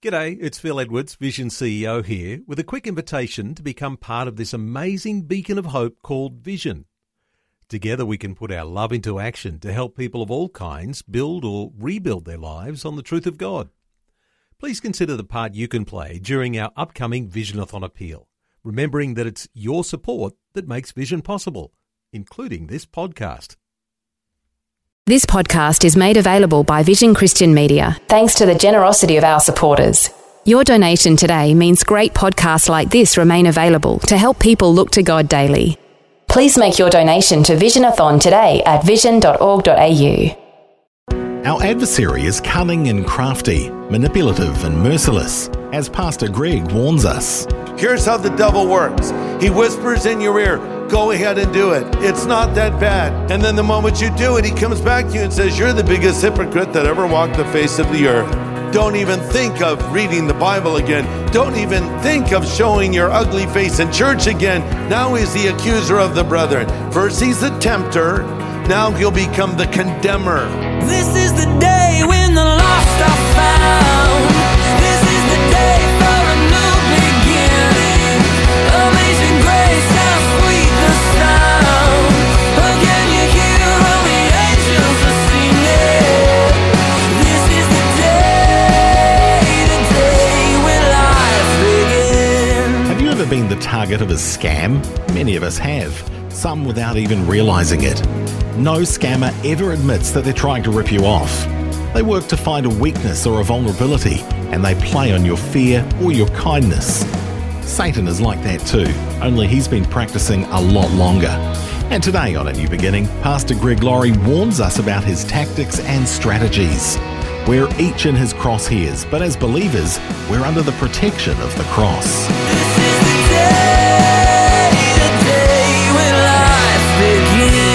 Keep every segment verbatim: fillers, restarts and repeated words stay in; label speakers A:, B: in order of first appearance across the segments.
A: G'day, it's Phil Edwards, Vision C E O here, with a quick invitation to become part of this amazing beacon of hope called Vision. Together we can put our love into action to help people of all kinds build or rebuild their lives on the truth of God. Please consider the part you can play during our upcoming Visionathon appeal, remembering that it's your support that makes Vision possible, including this podcast.
B: This podcast is made available by Vision Christian Media, thanks to the generosity of our supporters. Your donation today means great podcasts like this remain available to help people look to God daily. Please make your donation to Visionathon today at vision dot org dot a u.
C: Our adversary is cunning and crafty, manipulative and merciless, as Pastor Greg warns us.
D: Here's how the devil works. He whispers in your ear, go ahead and do it. It's not that bad. And then the moment you do it, he comes back to you and says, you're the biggest hypocrite that ever walked the face of the earth. Don't even think of reading the Bible again. Don't even think of showing your ugly face in church again. Now he's the accuser of the brethren. First he's the tempter. Now he'll become the condemner.
E: This is the day when the lost are found. This is the day for a new beginning. Amazing grace, how sweet the sound. Again you hear all the angels are singing. This is the day, the day when life begins.
C: Have you ever been the target of a scam? Many of us have, some without even realizing it. No scammer ever admits that they're trying to rip you off. They work to find a weakness or a vulnerability, and they play on your fear or your kindness. Satan is like that too, only he's been practicing a lot longer. And today on A New Beginning, Pastor Greg Laurie warns us about his tactics and strategies. We're each in his crosshairs, but as believers, we're under the protection of the cross.
E: This is the day, the day when life begins.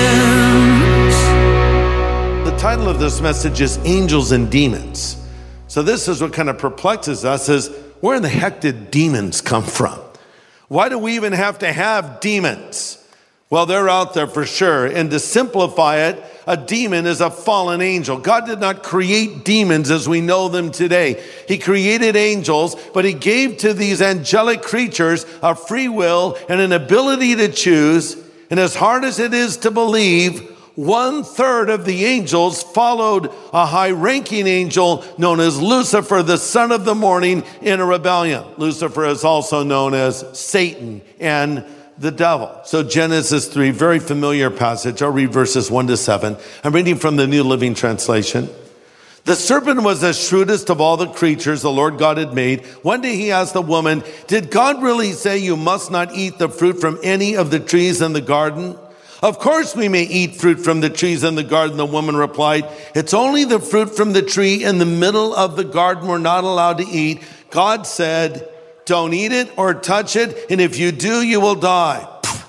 D: The title of this message is Angels and Demons. So this is what kind of perplexes us, is where in the heck did demons come from? Why do we even have to have demons? Well, they're out there for sure. And to simplify it, a demon is a fallen angel. God did not create demons as we know them today. He created angels, but he gave to these angelic creatures a free will and an ability to choose. And as hard as it is to believe, one third of the angels followed a high-ranking angel known as Lucifer, the son of the morning, in a rebellion. Lucifer is also known as Satan and the devil. So Genesis three, very familiar passage. I'll read verses one to seven. I'm reading from the New Living Translation. The serpent was the shrewdest of all the creatures the Lord God had made. One day he asked the woman, did God really say you must not eat the fruit from any of the trees in the garden? Of course we may eat fruit from the trees in the garden, the woman replied. It's only the fruit from the tree in the middle of the garden we're not allowed to eat. God said, don't eat it or touch it, and if you do, you will die.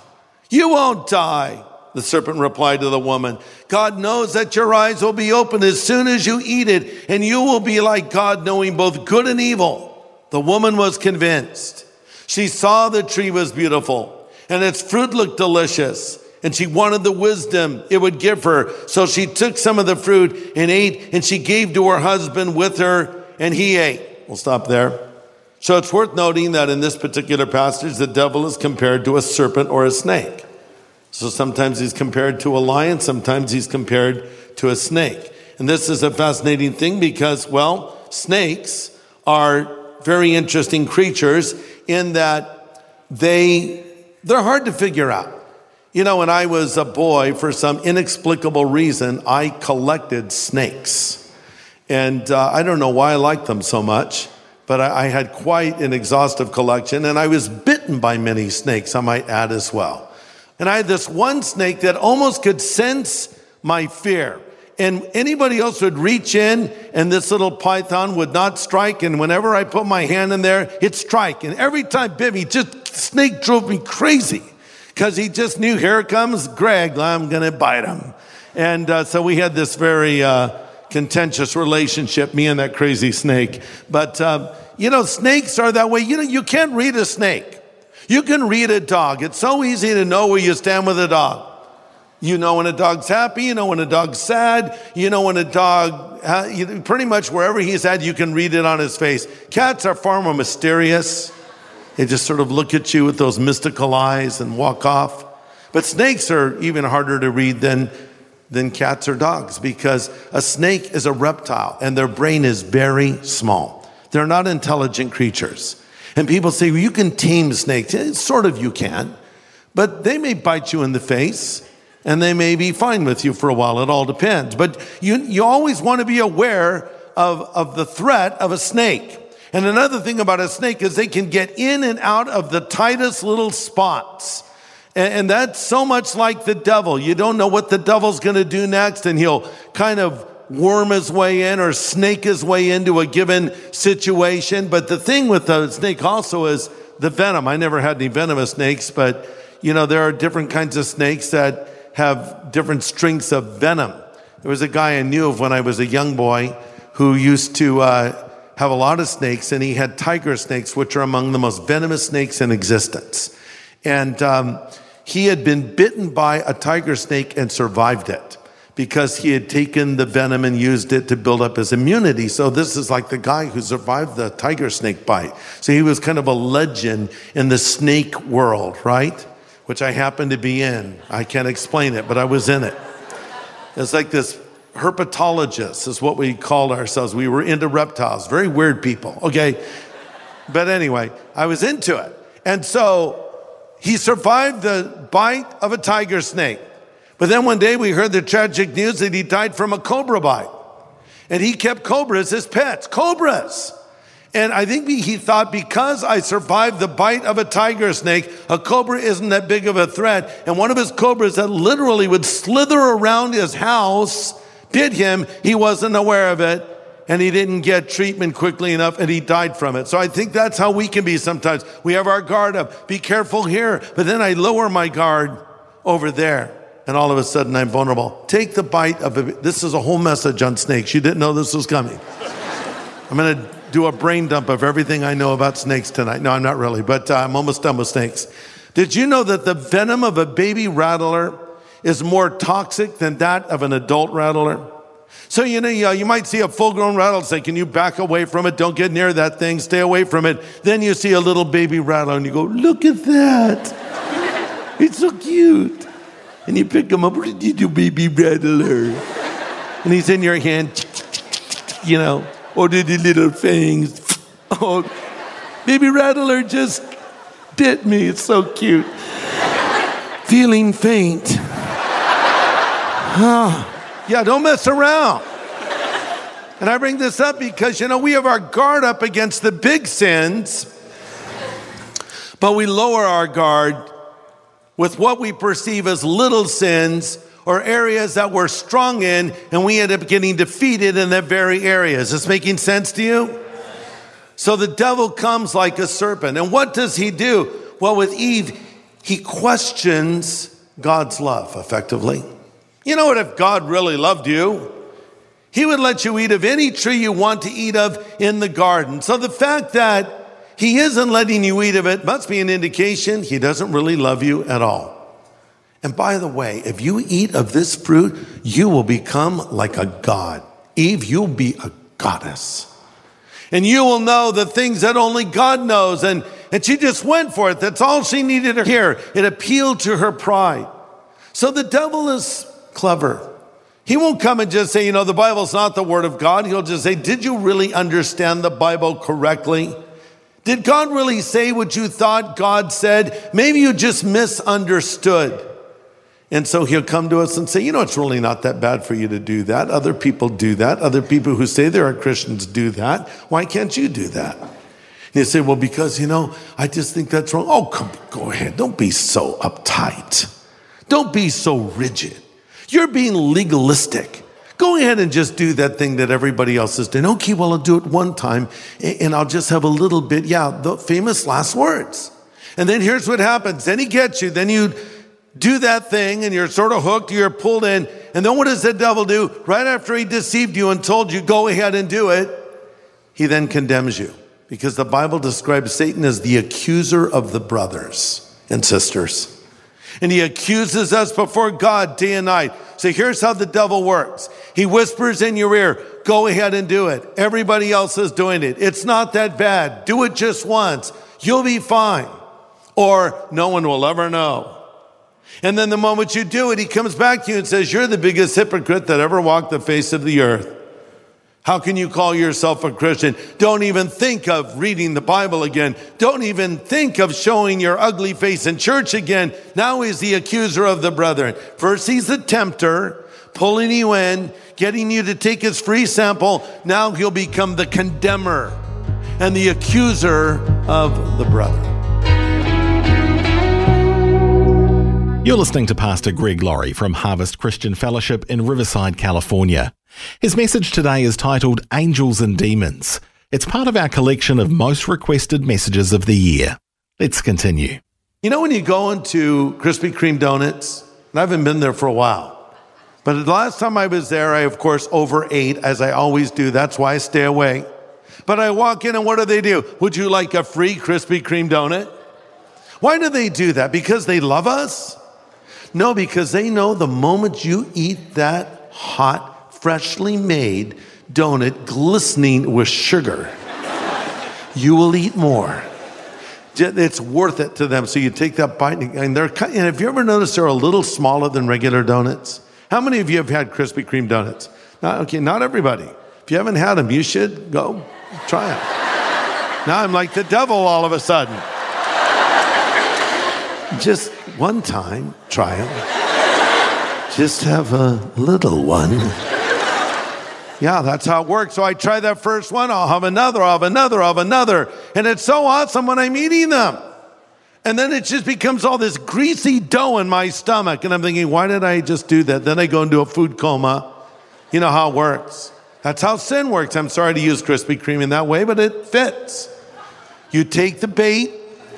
D: You won't die, the serpent replied to the woman. God knows that your eyes will be open as soon as you eat it, and you will be like God, knowing both good and evil. The woman was convinced. She saw the tree was beautiful, and its fruit looked delicious. And she wanted the wisdom it would give her. So she took some of the fruit and ate, and she gave to her husband with her, and he ate. We'll stop there. So it's worth noting that in this particular passage, the devil is compared to a serpent or a snake. So sometimes he's compared to a lion, sometimes he's compared to a snake. And this is a fascinating thing because, well, snakes are very interesting creatures in that they, they're hard to figure out. You know, when I was a boy, for some inexplicable reason, I collected snakes. And uh, I don't know why I liked them so much, but I, I had quite an exhaustive collection, and I was bitten by many snakes, I might add as well. And I had this one snake that almost could sense my fear. And anybody else would reach in, and this little python would not strike, and whenever I put my hand in there, it'd strike. And every time bit me, just snake drove me crazy. Because he just knew, here comes Greg, I'm going to bite him. And uh, so we had this very uh, contentious relationship, me and that crazy snake. But, uh, you know, snakes are that way. You know, you can't read a snake. You can read a dog. It's so easy to know where you stand with a dog. You know when a dog's happy, you know when a dog's sad, you know when a dog, uh, you, pretty much wherever he's at, you can read it on his face. Cats are far more mysterious. They just sort of look at you with those mystical eyes and walk off. But snakes are even harder to read than, than cats or dogs, because a snake is a reptile and their brain is very small. They're not intelligent creatures. And people say, well, you can tame snakes. Sort of you can, but they may bite you in the face. And they may be fine with you for a while. It all depends. But you, you always want to be aware of, of the threat of a snake. And another thing about a snake is they can get in and out of the tightest little spots. And, and that's so much like the devil. You don't know what the devil's going to do next, and he'll kind of worm his way in or snake his way into a given situation. But the thing with the snake also is the venom. I never had any venomous snakes, but you know, there are different kinds of snakes that have different strengths of venom. There was a guy I knew of when I was a young boy who used to uh, have a lot of snakes, and he had tiger snakes, which are among the most venomous snakes in existence. And um, he had been bitten by a tiger snake and survived it because he had taken the venom and used it to build up his immunity. So this is like the guy who survived the tiger snake bite. So he was kind of a legend in the snake world, right? Which I happen to be in. I can't explain it, but I was in it. It's like this herpetologist is what we called ourselves. We were into reptiles, very weird people, okay? But anyway, I was into it. And so he survived the bite of a tiger snake. But then one day we heard the tragic news that he died from a cobra bite. And he kept cobras as pets, cobras. And I think he thought, because I survived the bite of a tiger snake, a cobra isn't that big of a threat. And one of his cobras that literally would slither around his house bit him. He wasn't aware of it, and he didn't get treatment quickly enough, and he died from it. So I think that's how we can be sometimes. We have our guard up. Be careful here. But then I lower my guard over there, and all of a sudden I'm vulnerable. Take the bite of a... This is a whole message on snakes. You didn't know this was coming. I'm going to do a brain dump of everything I know about snakes tonight. No, I'm not really, but uh, I'm almost done with snakes. Did you know that the venom of a baby rattler is more toxic than that of an adult rattler? So, you know, you might see a full-grown rattlesnake and you back away from it. Don't get near that thing. Stay away from it. Then you see a little baby rattler and you go, look at that. It's so cute. And you pick him up. What did you do, baby rattler? And he's in your hand, you know. Oh, did the little fangs. Oh, baby rattler just bit me. It's so cute. Feeling faint. Oh, yeah, don't mess around. And I bring this up because, you know, we have our guard up against the big sins, but we lower our guard with what we perceive as little sins or areas that we're strong in, and we end up getting defeated in that very area. Is this making sense to you? So the devil comes like a serpent. And what does he do? Well, with Eve, he questions God's love, effectively. You know what? If God really loved you, he would let you eat of any tree you want to eat of in the garden. So the fact that he isn't letting you eat of it must be an indication he doesn't really love you at all. And by the way, if you eat of this fruit, you will become like a god. Eve, you'll be a goddess. And you will know the things that only God knows. And, and she just went for it. That's all she needed to hear. It appealed to her pride. So the devil is clever. He won't come and just say, you know, the Bible's not the word of God. He'll just say, did you really understand the Bible correctly? Did God really say what you thought God said? Maybe you just misunderstood. And so he'll come to us and say, you know, it's really not that bad for you to do that. Other people do that. Other people who say they are Christians do that. Why can't you do that? And you say, well, because, you know, I just think that's wrong. Oh, come, go ahead. Don't be so uptight. Don't be so rigid. You're being legalistic. Go ahead and just do that thing that everybody else is doing. Okay, well, I'll do it one time and I'll just have a little bit. Yeah, the famous last words. And then here's what happens. Then he gets you. Then you do that thing and you're sort of hooked, you're pulled in. And then what does the devil do? Right after he deceived you and told you, go ahead and do it, he then condemns you. Because the Bible describes Satan as the accuser of the brothers and sisters. And he accuses us before God day and night. So here's how the devil works. He whispers in your ear, go ahead and do it. Everybody else is doing it. It's not that bad. Do it just once. You'll be fine. Or no one will ever know. And then the moment you do it, he comes back to you and says, you're the biggest hypocrite that ever walked the face of the earth. How can you call yourself a Christian? Don't even think of reading the Bible again. Don't even think of showing your ugly face in church again. Now he's the accuser of the brethren. First, he's the tempter, pulling you in, getting you to take his free sample. Now he'll become the condemner and the accuser of the brethren.
C: You're listening to Pastor Greg Laurie from Harvest Christian Fellowship in Riverside, California. His message today is titled Angels and Demons. It's part of our collection of most requested messages of the year. Let's continue.
D: You know when you go into Krispy Kreme donuts, and I haven't been there for a while, but the last time I was there, I of course overate, as I always do. That's why I stay away. But I walk in and what do they do? Would you like a free Krispy Kreme donut? Why do they do that? Because they love us? No, because they know the moment you eat that hot, freshly made donut glistening with sugar, you will eat more. It's worth it to them. So you take that bite, and they're. And have you ever noticed they're a little smaller than regular donuts? How many of you have had Krispy Kreme donuts? Not, okay, not everybody. If you haven't had them, you should go try them. Now I'm like the devil all of a sudden. Just one time, try them. Just have a little one. Yeah, that's how it works. So I try that first one, I'll have another, I'll have another, I'll have another. And it's so awesome when I'm eating them. And then it just becomes all this greasy dough in my stomach. And I'm thinking, why did I just do that? Then I go into a food coma. You know how it works. That's how sin works. I'm sorry to use Krispy Kreme in that way, but it fits. You take the bait,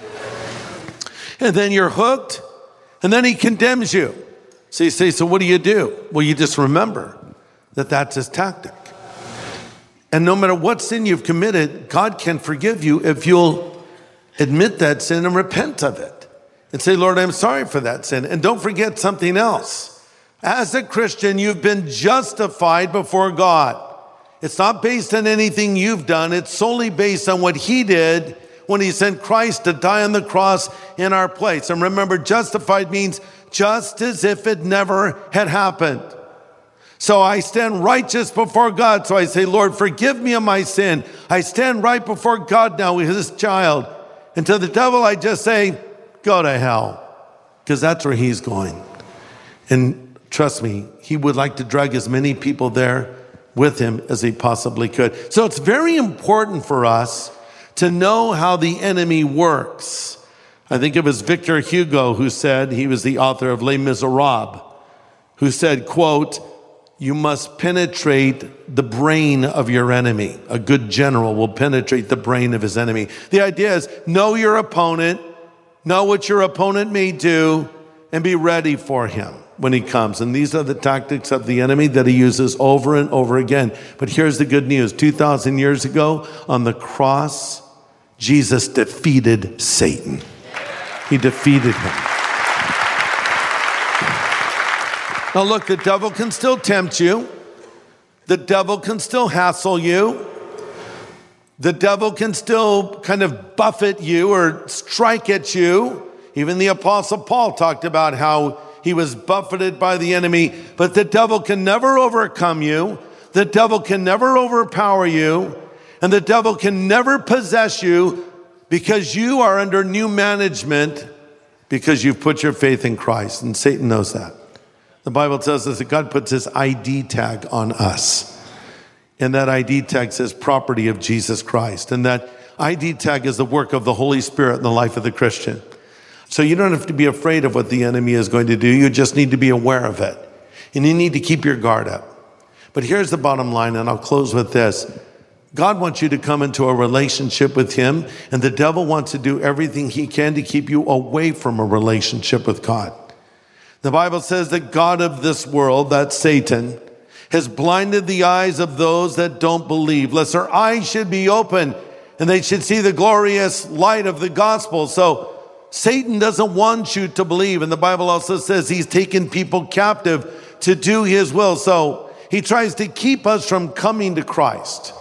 D: and then you're hooked, and then he condemns you. So you say, so what do you do? Well, you just remember that that's his tactic. And no matter what sin you've committed, God can forgive you if you'll admit that sin and repent of it. And say, Lord, I'm sorry for that sin. And don't forget something else. As a Christian, you've been justified before God. It's not based on anything you've done. It's solely based on what he did when he sent Christ to die on the cross in our place. And remember, justified means just as if it never had happened. So I stand righteous before God. So I say, Lord, forgive me of my sin. I stand right before God now with his child. And to the devil, I just say, go to hell. Because that's where he's going. And trust me, he would like to drag as many people there with him as he possibly could. So it's very important for us to know how the enemy works. I think it was Victor Hugo who said, he was the author of Les Miserables, who said, quote, you must penetrate the brain of your enemy. A good general will penetrate the brain of his enemy. The idea is know your opponent, know what your opponent may do, and be ready for him when he comes. And these are the tactics of the enemy that he uses over and over again. But here's the good news. two thousand years ago on the cross, Jesus defeated Satan. He defeated him. Now look, the devil can still tempt you. The devil can still hassle you. The devil can still kind of buffet you or strike at you. Even the Apostle Paul talked about how he was buffeted by the enemy. But the devil can never overcome you. The devil can never overpower you. And the devil can never possess you because you are under new management because you've put your faith in Christ. And Satan knows that. The Bible tells us that God puts his I D tag on us. And that I D tag says property of Jesus Christ. And that I D tag is the work of the Holy Spirit in the life of the Christian. So you don't have to be afraid of what the enemy is going to do. You just need to be aware of it. And you need to keep your guard up. But here's the bottom line, and I'll close with this. God wants you to come into a relationship with him, and the devil wants to do everything he can to keep you away from a relationship with God. The Bible says that God of this world, that's Satan, has blinded the eyes of those that don't believe, lest their eyes should be open and they should see the glorious light of the gospel. So Satan doesn't want you to believe. And the Bible also says he's taken people captive to do his will. So he tries to keep us from coming to Christ.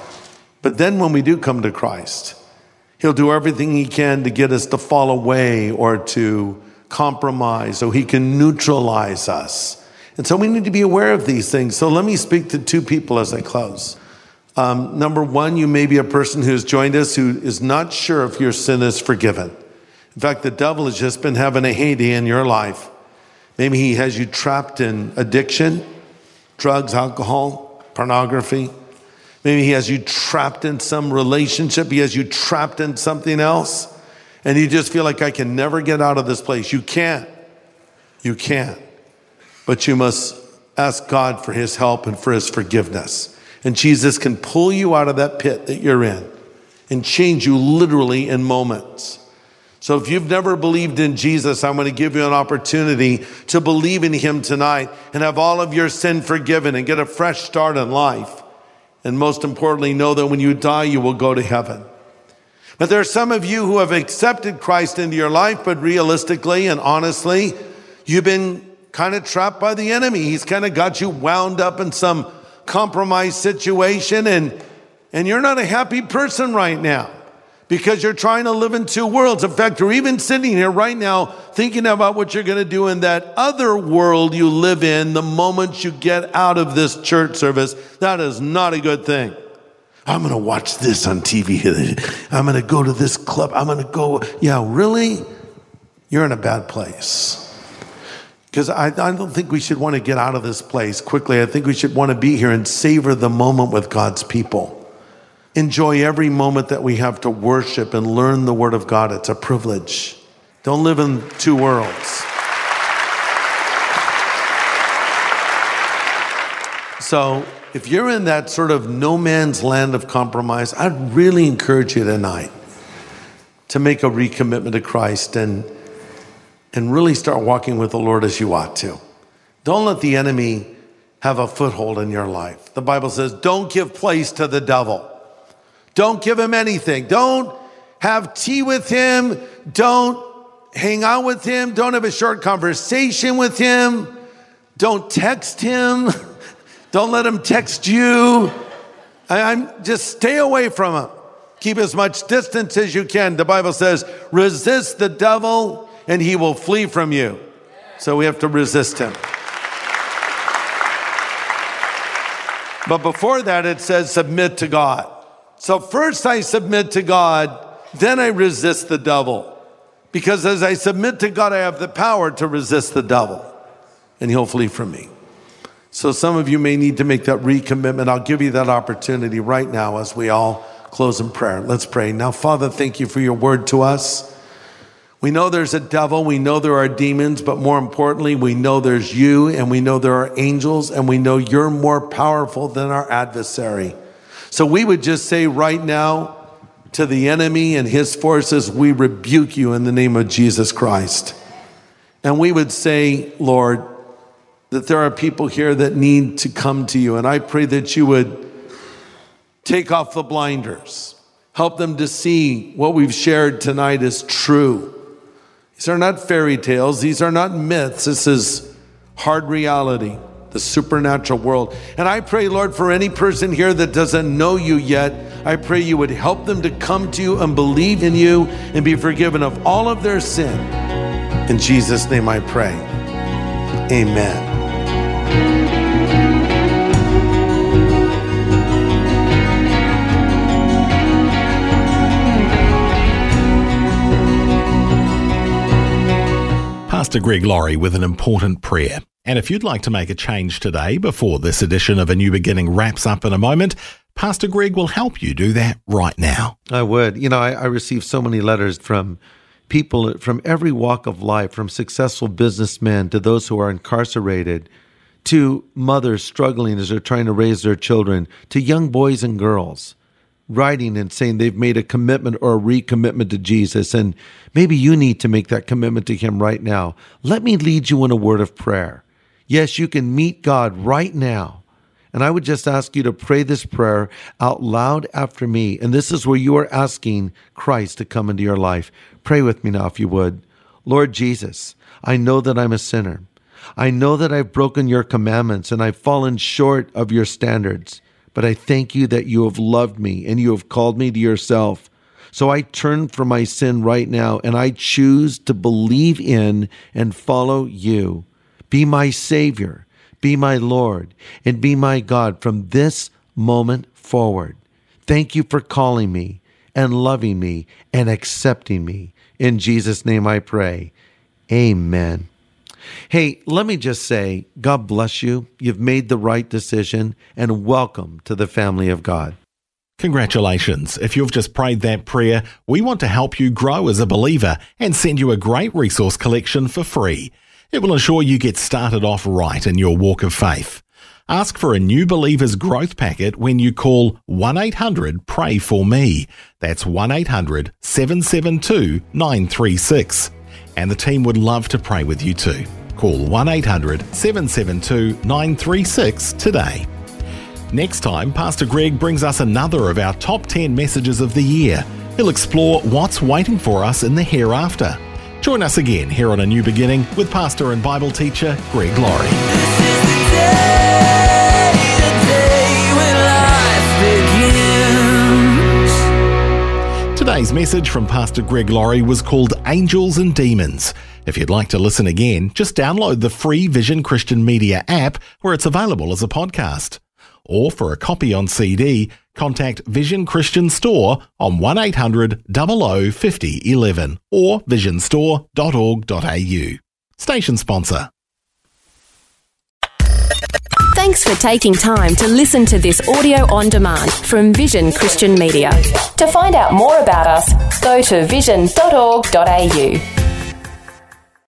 D: But then when we do come to Christ, he'll do everything he can to get us to fall away or to compromise so he can neutralize us. And so we need to be aware of these things. So let me speak to two people as I close. Um, number one, you may be a person who's joined us who is not sure if your sin is forgiven. In fact, the devil has just been having a heyday in your life. Maybe he has you trapped in addiction, drugs, alcohol, pornography. Maybe he has you trapped in some relationship. He has you trapped in something else. And you just feel like, I can never get out of this place. You can't. You can't. But you must ask God for his help and for his forgiveness. And Jesus can pull you out of that pit that you're in and change you literally in moments. So if you've never believed in Jesus, I'm going to give you an opportunity to believe in him tonight and have all of your sin forgiven and get a fresh start in life. And most importantly, know that when you die, you will go to heaven. But there are some of you who have accepted Christ into your life, but realistically and honestly, you've been kind of trapped by the enemy. He's kind of got you wound up in some compromised situation, and, and you're not a happy person right now because you're trying to live in two worlds. In fact, you're even sitting here right now thinking about what you're going to do in that other world you live in the moment you get out of this church service. That is not a good thing. I'm going to watch this on T V. I'm going to go to this club. I'm going to go. Yeah, really? You're in a bad place. Because I, I don't think we should want to get out of this place quickly. I think we should want to be here and savor the moment with God's people. Enjoy every moment that we have to worship and learn the Word of God. It's a privilege. Don't live in two worlds. So if you're in that sort of no man's land of compromise, I'd really encourage you tonight to make a recommitment to Christ and, and really start walking with the Lord as you ought to. Don't let the enemy have a foothold in your life. The Bible says, don't give place to the devil. Don't give him anything. Don't have tea with him. Don't hang out with him. Don't have a short conversation with him. Don't text him. Don't let him text you. I'm just stay away from him. Keep as much distance as you can. The Bible says, resist the devil and he will flee from you. So we have to resist him. But before that, it says submit to God. So first I submit to God, then I resist the devil. Because as I submit to God, I have the power to resist the devil. And he'll flee from me. So some of you may need to make that recommitment. I'll give you that opportunity right now as we all close in prayer. Let's pray. Now, Father, thank you for your word to us. We know there's a devil. We know there are demons. But more importantly, we know there's you. And we know there are angels. And we know you're more powerful than our adversary. So we would just say right now to the enemy and his forces, we rebuke you in the name of Jesus Christ. And we would say, Lord, that there are people here that need to come to you. And I pray that you would take off the blinders. Help them to see what we've shared tonight is true. These are not fairy tales. These are not myths. This is hard reality, the supernatural world. And I pray, Lord, for any person here that doesn't know you yet, I pray you would help them to come to you and believe in you and be forgiven of all of their sin. In Jesus' name I pray. Amen.
C: Pastor Greg Laurie with an important prayer. And if you'd like to make a change today before this edition of A New Beginning wraps up in a moment, Pastor Greg will help you do that right now.
A: I would. You know, I, I receive so many letters from people from every walk of life, from successful businessmen to those who are incarcerated, to mothers struggling as they're trying to raise their children, to young boys and girls writing and saying they've made a commitment or a recommitment to Jesus, and maybe you need to make that commitment to him right now. Let me lead you in a word of prayer. Yes, you can meet God right now,
D: And I would just ask you to pray this prayer out loud after me. And this is where you are asking Christ to come into your life. Pray with me now if you would. Lord Jesus, I know that I'm a sinner. I know that I've broken your commandments and I've fallen short of your standards. But I thank you that you have loved me and you have called me to yourself. So I turn from my sin right now and I choose to believe in and follow you. Be my Savior, be my Lord, and be my God from this moment forward. Thank you for calling me and loving me and accepting me. In Jesus' name I pray. Amen. Hey, let me just say, God bless you. You've made the right decision, and welcome to the family of God.
C: Congratulations. If you've just prayed that prayer, we want to help you grow as a believer and send you a great resource collection for free. It will ensure you get started off right in your walk of faith. Ask for a New Believers Growth Packet when you call one eight hundred pray for me. That's one eight hundred seven seven two nine three six. And the team would love to pray with you too. Call one eight hundred seven seven two nine three six today. Next time, Pastor Greg brings us another of our top ten messages of the year. He'll explore what's waiting for us in the hereafter. Join us again here on A New Beginning with pastor and Bible teacher Greg Laurie.
E: This is the day, the day when life begins.
C: Today's message from Pastor Greg Laurie was called Angels and Demons. If you'd like to listen again, just download the free Vision Christian Media app where it's available as a podcast. Or for a copy on C D, contact Vision Christian Store on one eight hundred zero zero five zero one one or vision store dot org dot a u. Station sponsor.
B: Thanks for taking time to listen to this audio on demand from Vision Christian Media. To find out more about us, go to vision dot org dot a u.